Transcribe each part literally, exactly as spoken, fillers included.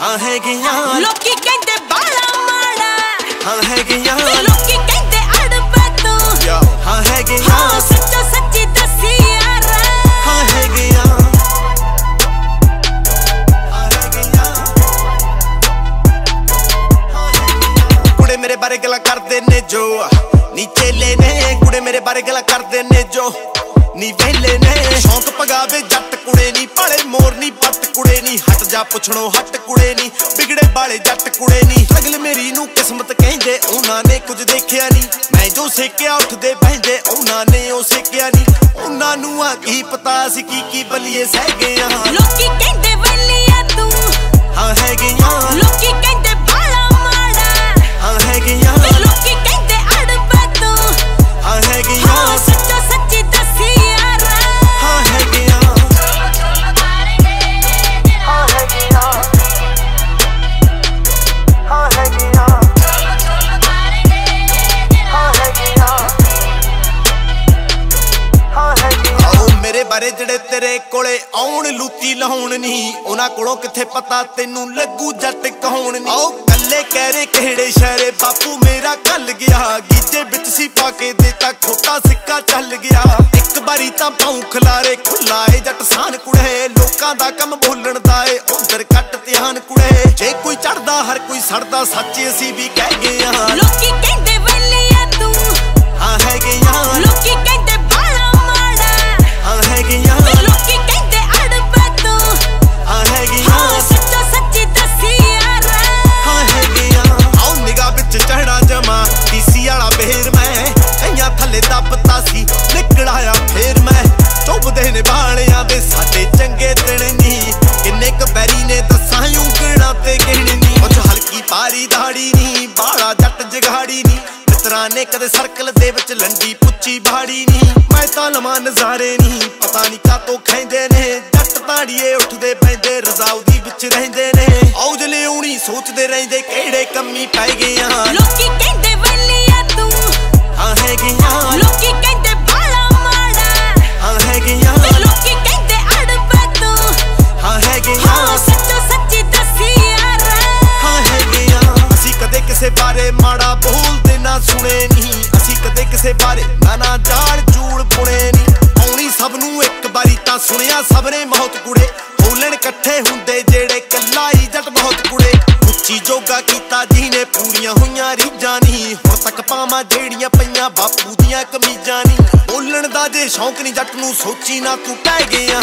ਹਾਂ ਹੈਗੀਆਂ ਲੋਕੀ ਕਹਿੰਦੇ ਬਾਲਾ ਮਾੜਾ ਹਾਂ ਹੈਗੀਆਂ ਲੋਕੀ ਕਹਿੰਦੇ ਅੜਬਾ ਤੂੰ ਹਾਂ ਹੈਗੀਆਂ ਹਾਂ ਸੱਚੋ ਸੱਚੀ ਦੱਸੀ ਯਾਰ ਹਾਂ ਹੈਗੀਆਂ ਹਾਂ ਹੈਗੀਆਂ ਕੁੜੇ ਮੇਰੇ ਬਾਰੇ ਗੱਲਾਂ ਕਰਦੇ ਨੇ ਜੋ ਨੀਚੇ ਲੈ ਨੇ ਕੁੜੇ ਮੇਰੇ ਬਾਰੇ ਗੱਲਾਂ ਕਰਦੇ ਨੇ ਜੋ ਨੀ ਵੇਲੇ ਨੇ ਸ਼ੌਂਕ ਪਗਾਵੇ ਜੱਟ ਕੁੜੇ ਨੀ ਭਾਲੇ ਮੋਰ ਨੀ ਪੱਟ ਕੁੜੇ ਨੀ ਹਟ ਜਾ ਪੁੱਛਣੋਂ ਹਟ ਕੁੜੇ ਨੀ ਵਿਗੜੇ ਬਾਲੇ ਜੱਟ ਕੁੜੇ ਨੀ ਅਗਲ ਮੇਰੀ ਨੂੰ ਕਿਸਮਤ ਕਹਿੰਦੇ ਉਹਨਾਂ ਨੇ ਕੁਝ ਦੇਖਿਆ ਨੀ ਮੈਂ ਜੋ ਸੇਕਿਆ ਉੱਠਦੇ ਬਹਿੰਦੇ ਉਹਨਾਂ ਨੇ ਉਹ ਸੇਕਿਆ ਨੀ ਉਹਨਾਂ ਨੂੰ ਆ ਕੀ ਪਤਾ ਸੀ ਕੀ ਕੀ ਬਲੀਏ ਸਹਿ ਗਏ ਆ ਲੋਕੀ ਕਹਿੰਦੇ ਵਲੀਆ ਤੂੰ ਹਾਂ ਹੈਗੀਆਂ ਲੋਕੀ ਕਹਿੰਦੇ ਬਾਲਾ ਮਾੜਾ ਹਾਂ ਹੈਗੀਆਂ ਲੋਕੀ ਕਹਿੰਦੇ ਅੜਬਾ ਤੂੰ ਹਾਂ ਹੈਗੀਆਂ ਹਾਂ ਸੱਚੋ ਸੱਚੀ ਦੱਸੀ ਯਾਰ ਹਾਂ ਹੈਗੀਆਂ ਹਾਂ ਹੈਗੀਆਂ ਹਾਂ ਹੈਗੀਆਂ ਹਾਂ ਹੈਗੀਆਂ ਹਾਂ ਹੈਗੀਆਂ ਆਓ ਮੇਰੇ ਬਾਰੇ ਜਿਹੜੇ ਤੇਰੇ ਕੋਲੇ ਆਉਣ ਲੂਤੀ ਲਾਉਣ ਨਹੀਂ ਉਹਨਾਂ ਕੋਲੋਂ ਕਿੱਥੇ ਪਤਾ ਤੈਨੂੰ ਲੱਗੂ ਜੱਟ ਕਹਾਉਣ ਨਹੀਂ ਆਓ ਕੱਲੇ ਕਹਿਰੇ ਕਿਹੜੇ ਸ਼ਹਿਰੇ ਬਾਪੂ ਮੇਰਾ ਕੱਲ ਗਿਆ ਗੀਜੇ ਵਿੱਚ ਸੀ ਪਾ ਕੇ ਦੇਤਾ ਖੋਟਾ ਸਿੱਕਾ ਚੱਲ ਗਿਆ ਇੱਕ ਵਾਰੀ ਤਾਂ ਪਾਉ ਖਲਾਰੇ ਖੁੱਲਾ ਏ ਜੱਟ ਸਾਨ ਕੁੜੇ ਲੋਕਾਂ ਦਾ ਕੰਮ ਬੋਲਣ ਦਾ ਏ ਉਧਰ ਕੱਟ ਧਿਆਨ ਕੁੜੇ ਜੇ ਕੋਈ ਚੜਦਾ ਹਰ ਕੋਈ ਸੜਦਾ ਸੱਚ ਅਸੀਂ ਵੀ ਕਹਿ ਗਏ ਆ ਲੋਕੀ ਕਹਿੰਦੇ ਵਲੀਆ ਤੂੰ ਹਾਂ ਹੈਗੀਆਂ ਲੋਕੀ ਕਹਿੰਦੇ ਬਾਲਾ ਮਾੜਾ ਹਾਂ ਹੈਗੀਆਂ ਲੋਕੀ ਕਹਿੰਦੇ ਅੜਬਾ ਤੂੰ ਹਾਂ ਹੈਗੀਆਂ ਹਾਂ ਸੱਚੋ ਸੱਚੀ ਦੱਸੀ ਯਾਰ ਹਾਂ ਹੈਗੀਆਂ ਆਉ ਨਿਗਾਹ ਵਿੱਚ ਚੜਾ ਜਮਾ ਡੀਸੀ ਵਾਲਾ ਬੇਰ ਮੈਂ ਕਈਆਂ ਥੱਲੇ ਦੱਬਤਾ ਸੀ ਨਿਕਲ ਆਇਆ ਫੇਰ ਮੈਂ ਚੁੱਭਦੇ ਨੇ ਬਾਲਿਆਂ ਦੇ ਸਾਡੇ ਚੰਗੇ ਦਿਨ ਨਹੀਂ ਕਿੰਨੇ ਕ ਬੈਰੀ ਨੇ ਦੱਸਾਂ ਉਂਗਲਾਂ ਤੇ ਗਿਣ ਨਹੀਂ ਉਹ ਹਲਕੀ ਪਾਰੀ ਦਾੜੀ ਨਹੀਂ ਬਾਲਾ ਜੱਟ ਜਗਾੜੀ ਨਹੀਂ ਮਿੱਤਰਾਂ ਨੇ ਕਦੇ ਸਰਕਲ ਦੇ ਵਿੱਚ ਲੰਡੀ ਪੁੱਚੀ ਬਾੜੀ ਨਹੀਂ ਮੈਂ ਤਾਂ ਲਵਾਂ ਨਜ਼ਾਰੇ ਨਹੀਂ ਪਤਾ ਨਹੀਂ ਕਾਤੋਂ ਖੈਂਦੇ ਨੇ ਜੱਟ ਤਾੜੀਏ ਉੱਠਦੇ ਪੈਂਦੇ ਰਜ਼ਾਉਦੀ ਵਿੱਚ ਰਹਿੰਦੇ ਨੇ ਔਜ ਲਿਆਉਣੀ ਸੋਚਦੇ ਰਹਿੰਦੇ ਕਿਹੜੇ ਕੰਮੀ ਪੈ ਗਏ ਆ ਲੋਕੀ ਕਹਿੰਦੇ ਵਲੀਆ ਤੂੰ ਹਾਂ ਹੈਗੀਆਂ ਲੋਕੀ ਕਹਿੰਦੇ ਬਾਲਾ ਮਾੜਾ ਹਾਂ ਹੈਗੀਆਂ ਲੋਕੀ ਕਹਿੰਦੇ ਅੜਬਾ ਤੂੰ ਹਾਂ ਹੈਗੀਆਂ ਹਾਂ ਸੱਚੋ ਸੱਚੀ ਦੱਸੀ ਯਾਰ ਹਾਂ ਹੈਗੀਆਂ ਅਸੀਂ ਕਦੇ ਕਿਸੇ ਬਾਰੇ ਮਾੜਾ ਬੋਲਦੇ ਨਾ ਸੁਣੇ ਨਹੀਂ ਅਸੀਂ ਕਦੇ ਕਿਸੇ ਬਾਰੇ ਨਾ ਨਾ ਜਾਣ ਚੂੜ ਪੁਣੇ ਨਹੀਂ ਆਉਣੀ ਸਭ ਨੂੰ ਇੱਕ ਵਾਰੀ ਤਾਂ ਸੁਣਿਆ ਸਭ ਨੇ ਬਹੁਤ ਕੁੜੇ ਹੋਲਣ ਇਕੱਠੇ ਹੁੰਦੇ ਜਿਹੜੇ ਕੱਲਾ ਹੀ ਜੱਟ ਬਹੁਤ ਕੁੜੇ ਉੱਚੀ ਜੋਗਾ ਕੀਤਾ ਜਿਹਨੇ ਪੂਰੀਆਂ ਹੋਈਆਂ ਰੀਝਾਂ ਨਹੀਂ ਹੁਣ ਤੱਕ ਪਾਵਾਂ ਜਿਹੜੀਆਂ ਪਈਆਂ ਬਾਪੂ ਦੀਆਂ ਕਮੀਜ਼ਾਂ ਨਹੀਂ ਬੋਲਣ ਦਾ ਜੇ ਸ਼ੌਂਕ ਨਹੀਂ ਜੱਟ ਨੂੰ ਸੋਚੀ ਨਾ ਤੂੰ ਕਹਿ ਗਿਆ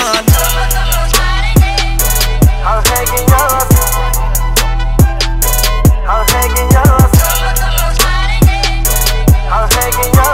ਹਾਂ ਹੈਗੀਆਂ ਹਾਂ ਹੈਗੀਆਂ ਹਾਂ ਹੈਗੀਆਂ